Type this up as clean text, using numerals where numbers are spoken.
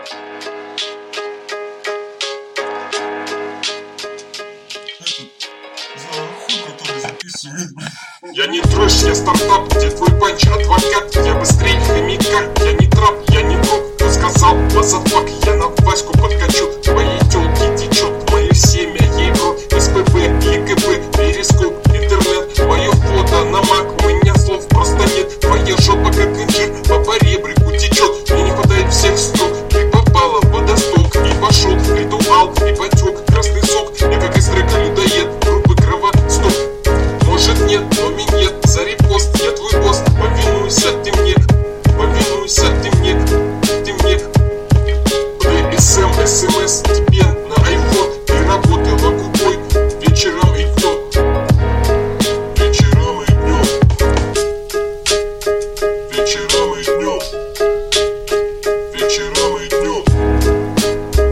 Я не трэш, я стартап, где твой панч адвокат. Я быстрее хомяка, я не трап, я не друг. Кто сказал, базадбак, я на Ваську подкачу. Твои